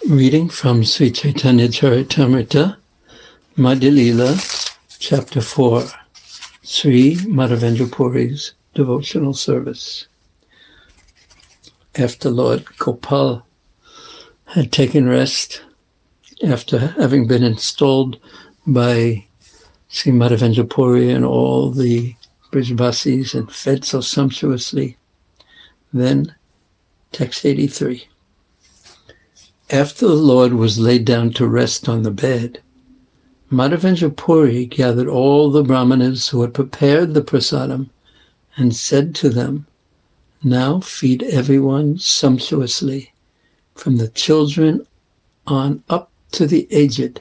Reading from Sri Chaitanya Charitamrita, Madhya Lila, Chapter 4, Sri Madhavendra Puri's Devotional Service. After Lord Gopal had taken rest, after having been installed by Sri Madhavendra Puri and all the Brijvasis and fed so sumptuously, then, text 83. After the Lord was laid down to rest on the bed, Madhavendra Puri gathered all the Brahmanas who had prepared the prasadam and said to them, "Now feed everyone sumptuously, from the children on up to the aged."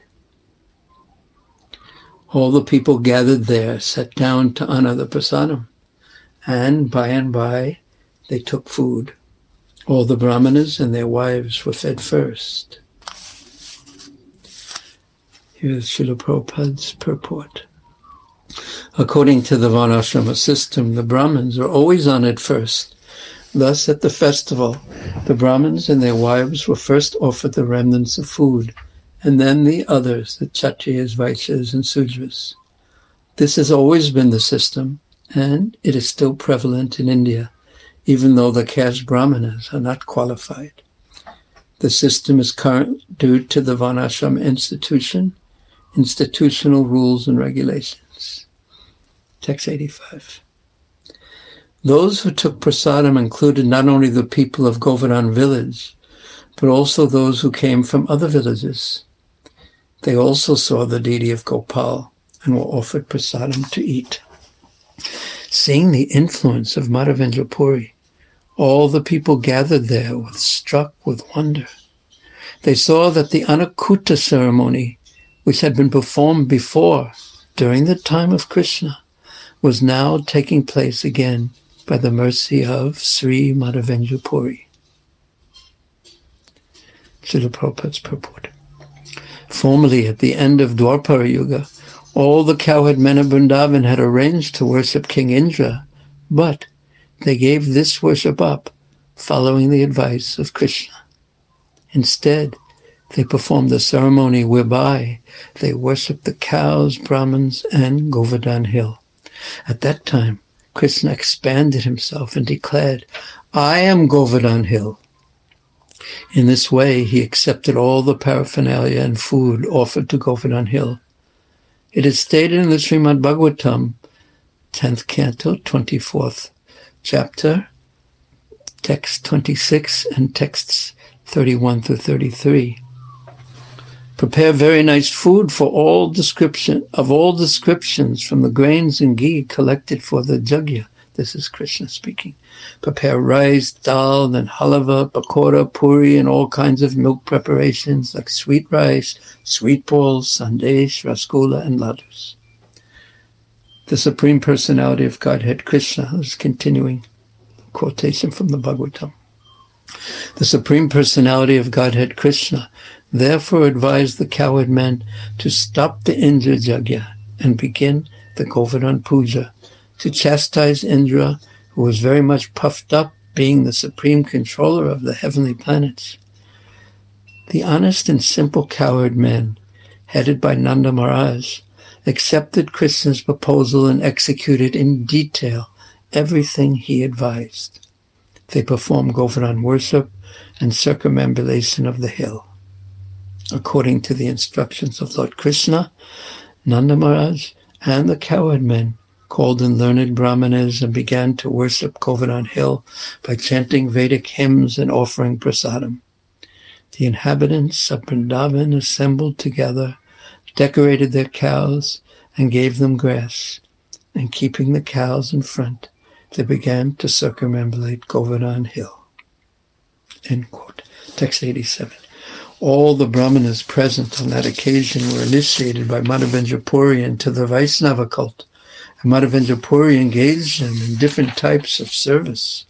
All the people gathered there sat down to honor the prasadam, and by they took food. All the Brahmanas and their wives were fed first. Here's Srila Prabhupada's purport. According to the Varnashrama system, the Brahmins are always honored first. Thus, at the festival, the Brahmins and their wives were first offered the remnants of food, and then the others, the Kshatriyas, Vaishyas, and Sudras. This has always been the system, and it is still prevalent in India, even though the caste Brahmanas are not qualified. The system is current due to the Varnashram institutional rules and regulations. Text 85. Those who took prasadam included not only the people of Govardhan village, but also those who came from other villages. They also saw the deity of Gopal and were offered prasadam to eat. Seeing the influence of Madhavendra Puri, all the people gathered there were struck with wonder. They saw that the Anakuta ceremony, which had been performed before, during the time of Krishna, was now taking place again by the mercy of Sri Madhavendra Puri. Srila Prabhupada's purport. Formerly, at the end of Dwapara Yuga, all the cowherd men of Vrindavan had arranged to worship King Indra, but they gave this worship up, following the advice of Krishna. Instead, they performed a ceremony whereby they worshipped the cows, Brahmins, and Govardhan hill. At that time, Krishna expanded himself and declared, "I am Govardhan hill." In this way, he accepted all the paraphernalia and food offered to Govardhan hill. It is stated in the Srimad Bhagavatam, 10th canto, 24th chapter, text 26 and texts 31 through 33. Prepare very nice food for all descriptions from the grains and ghee collected for the yajna. This is Krishna speaking. Prepare rice, dal, and halava, pakora, puri, and all kinds of milk preparations like sweet rice, sweet balls, sandesh, rasgulla, and ladus. The Supreme Personality of Godhead Krishna is continuing quotation from the Bhagavatam. The Supreme Personality of Godhead Krishna therefore advised the cowherd men to stop the Indra Yajna and begin the Govardhan Puja to chastise Indra, who was very much puffed up, being the supreme controller of the heavenly planets. The honest and simple cowherd men, headed by Nanda Maharaj, accepted Krishna's proposal and executed in detail everything he advised. They performed Govardhan worship and circumambulation of the hill. According to the instructions of Lord Krishna, Nanda Maharaj and the cowherd men called in learned Brahmanas and began to worship Govardhan hill by chanting Vedic hymns and offering prasadam. The inhabitants of Vrindavan assembled together, decorated their cows, and gave them grass. And keeping the cows in front, they began to circumambulate Govardhan hill. End quote. Text 87. All the Brahmanas present on that occasion were initiated by Madhavendra Puri into the Vaishnava cult, and Madhavendra Puri engaged them in different types of service.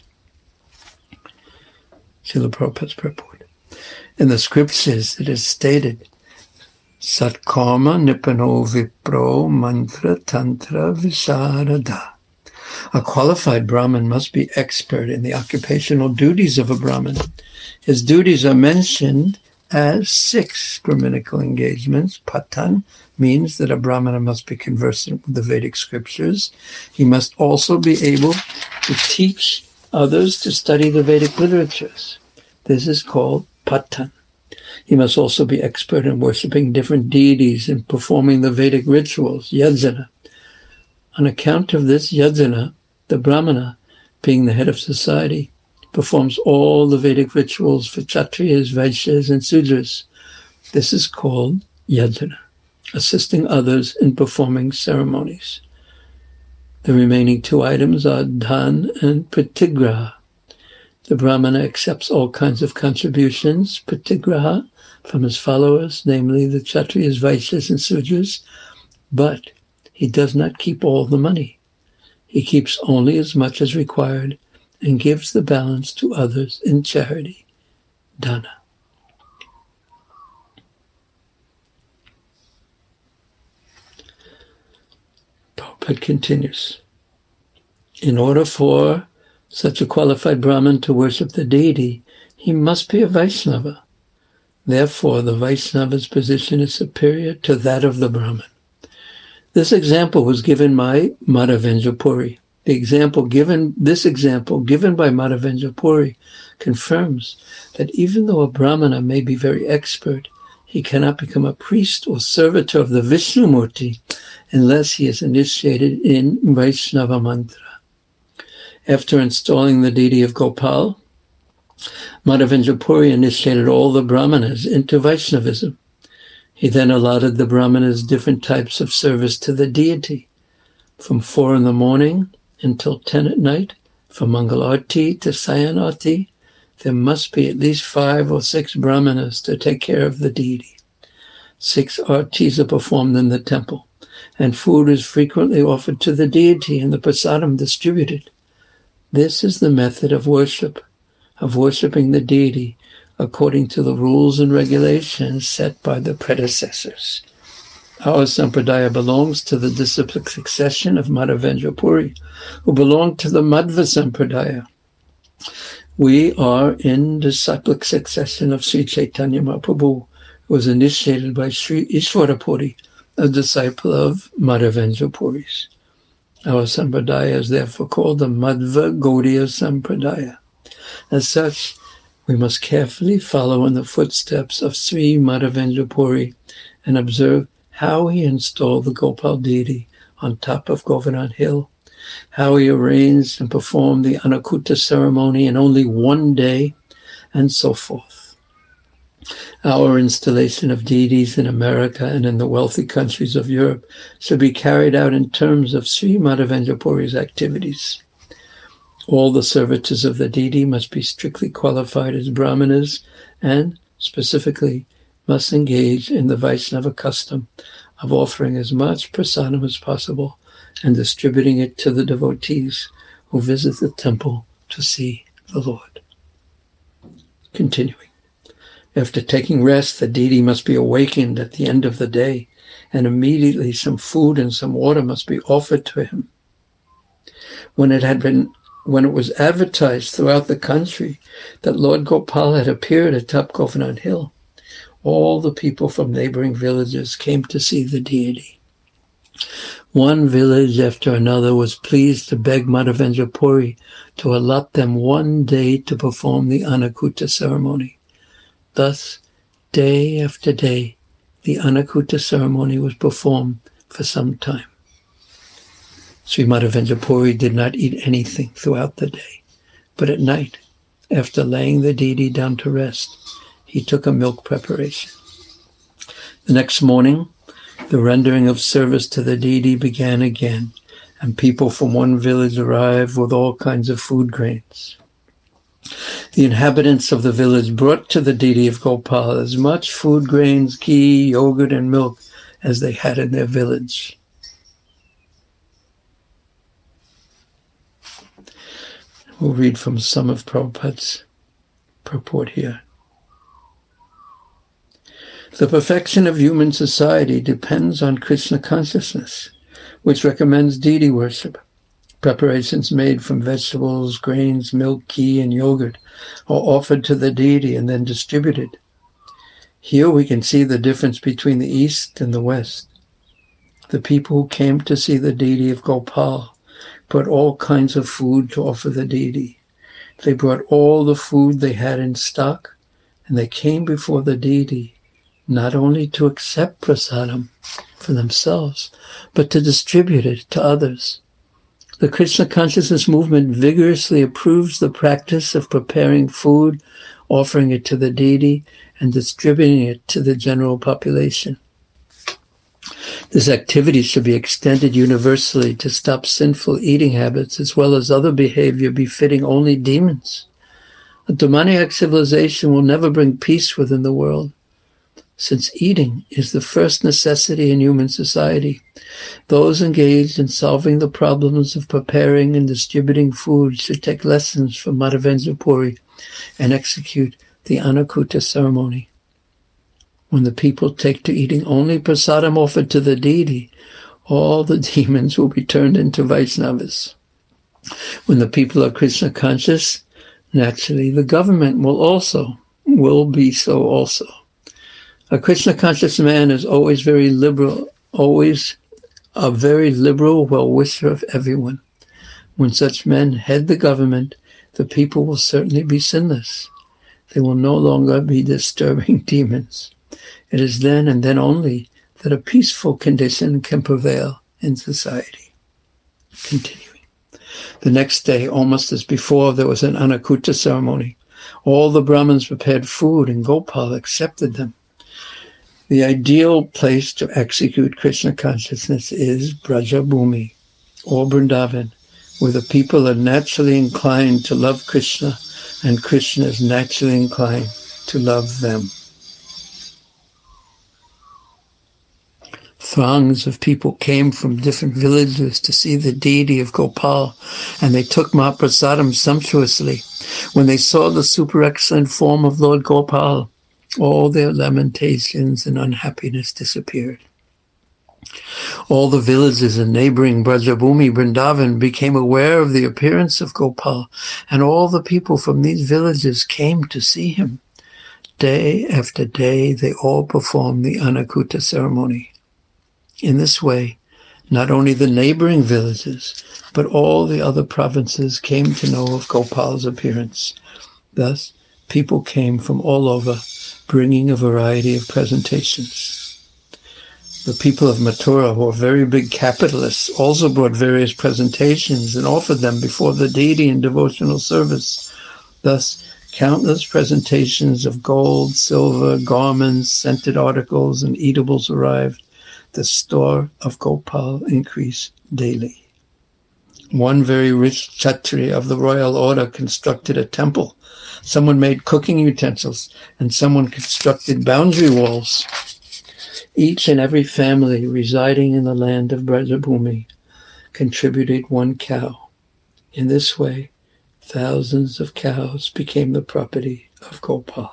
Srila Prabhupada's purport. In the scriptures it is stated, Satkarma Nipano Vipro Mantra Tantra Visarada. A qualified Brahmin must be expert in the occupational duties of a Brahmin. His duties are mentioned as 6 Brahminical engagements. Patan means that a Brahmana must be conversant with the Vedic scriptures. He must also be able to teach others to study the Vedic literatures. This is called Patan. He must also be expert in worshipping different deities and performing the Vedic rituals, yajna. On account of this yajna, the Brahmana, being the head of society, performs all the Vedic rituals for Kshatriyas, Vaishyas, and Sudras. This is called yajna, assisting others in performing ceremonies. The remaining 2 items are dhan and pratigraha. The Brahmana accepts all kinds of contributions, pratigraha, from his followers, namely the Kshatriyas, Vaishyas, and Sudras, but he does not keep all the money. He keeps only as much as required and gives the balance to others in charity, dana. Prabhupada continues. In order for such a qualified Brahmin to worship the deity, he must be a Vaishnava. Therefore, the Vaishnava's position is superior to that of the Brahmin. This example was given by Madhavendra Puri. This example given by Madhavendra Puri confirms that even though a Brahmana may be very expert, he cannot become a priest or servitor of the Vishnu Murti unless he is initiated in Vaishnava mantra. After installing the deity of Gopal, Madhavendra Puri initiated all the Brahmanas into Vaishnavism. He then allotted the Brahmanas different types of service to the deity, from 4 in the morning until 10 at night, from Mangal Arti to Sayan Arti. There must be at least 5 or 6 Brahmanas to take care of the deity. 6 artis are performed in the temple, and food is frequently offered to the deity and the prasadam distributed. This is the method of worshipping the deity according to the rules and regulations set by the predecessors. Our sampradaya belongs to the disciplic succession of Madhavendra Puri, who belonged to the Madhva sampradaya. We are in disciplic succession of Sri Chaitanya Mahaprabhu, who was initiated by Sri Ishwara Puri, a disciple of Madhavendra Puri's. Our sampradaya is therefore called the Madhva Gaudiya Sampradaya. As such, we must carefully follow in the footsteps of Sri Madhavendra Puri and observe how he installed the Gopal deity on top of Govardhan Hill, how he arranged and performed the Anakuta ceremony in only 1 day, and so forth. Our installation of deities in America and in the wealthy countries of Europe should be carried out in terms of Sri Madhavendra Puri's activities. All the servitors of the deity must be strictly qualified as Brahmanas and, specifically, must engage in the Vaishnava custom of offering as much prasadam as possible and distributing it to the devotees who visit the temple to see the Lord. Continuing. After taking rest, the deity must be awakened at the end of the day, and immediately some food and some water must be offered to him. When it was advertised throughout the country that Lord Gopal had appeared atop Govardhan Hill, all the people from neighboring villages came to see the deity. One village after another was pleased to beg Madhavendra Puri to allot them 1 day to perform the Anakuta ceremony. Thus, day after day, the Anakuta ceremony was performed for some time. Sri Madhavendra Puri did not eat anything throughout the day, but at night, after laying the deity down to rest, he took a milk preparation. The next morning, the rendering of service to the deity began again, and people from one village arrived with all kinds of food grains. The inhabitants of the village brought to the deity of Gopal as much food grains, ghee, yogurt, and milk as they had in their village. We'll read from some of Prabhupada's purport here. The perfection of human society depends on Krishna consciousness, which recommends deity worship. Preparations made from vegetables, grains, milk, ghee, and yogurt are offered to the deity and then distributed. Here we can see the difference between the East and the West. The people who came to see the deity of Gopal brought all kinds of food to offer the deity. They brought all the food they had in stock, and they came before the deity, not only to accept prasadam for themselves, but to distribute it to others. The Krishna consciousness movement vigorously approves the practice of preparing food, offering it to the deity, and distributing it to the general population. This activity should be extended universally to stop sinful eating habits as well as other behavior befitting only demons. A demoniac civilization will never bring peace within the world, since eating is the first necessity in human society. Those engaged in solving the problems of preparing and distributing food should take lessons from Madhavendra Puri and execute the Annakuta ceremony. When the people take to eating only prasadam offered to the deity, all the demons will be turned into Vaishnavas. When the people are Krishna conscious, naturally the government will be so also. A Krishna conscious man is always very liberal, always a very liberal well-wisher of everyone. When such men head the government, the people will certainly be sinless. They will no longer be disturbing demons. It is then and then only that a peaceful condition can prevail in society. Continuing. The next day, almost as before, there was an Annakuta ceremony. All the Brahmins prepared food and Gopal accepted them. The ideal place to execute Krishna consciousness is Brajabhumi, or Vrindavan, where the people are naturally inclined to love Krishna, and Krishna is naturally inclined to love them. Throngs of people came from different villages to see the deity of Gopal, and they took Mahaprasadam sumptuously. When they saw the super excellent form of Lord Gopal, all their lamentations and unhappiness disappeared. All the villages in neighboring Brajabhumi, Vrindavan, became aware of the appearance of Gopal, and all the people from these villages came to see him. Day after day, they all performed the Annakuta ceremony. In this way, not only the neighboring villages, but all the other provinces came to know of Gopal's appearance. Thus, people came from all over, bringing a variety of presentations. The people of Mathura, who were very big capitalists, also brought various presentations and offered them before the deity in devotional service. Thus, countless presentations of gold, silver, garments, scented articles, and eatables arrived. The store of Gopal increased daily. One very rich Kshatriya of the royal order constructed a temple. Someone made cooking utensils, and someone constructed boundary walls. Each and every family residing in the land of Brajabhumi contributed one cow. In this way, thousands of cows became the property of Gopal.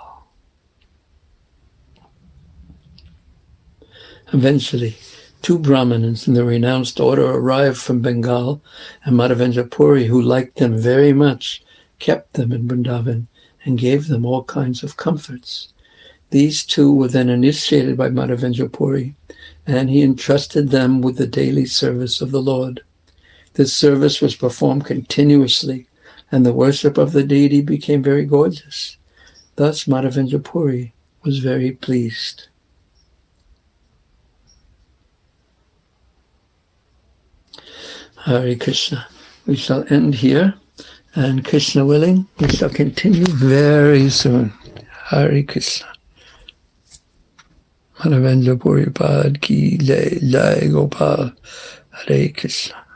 Eventually, two Brahmanas in the renounced order arrived from Bengal, and Madhavendra Puri, who liked them very much, kept them in Vrindavan and gave them all kinds of comforts. These two were then initiated by Madhavendra Puri, and he entrusted them with the daily service of the Lord. This service was performed continuously, and the worship of the deity became very gorgeous. Thus Madhavendra Puri was very pleased. Hare Krishna. We shall end here, and Krishna willing, we shall continue very soon. Hare Krishna. Madhavendra Puri Pad Ki Jai, Jai Gopal. Hare Krishna.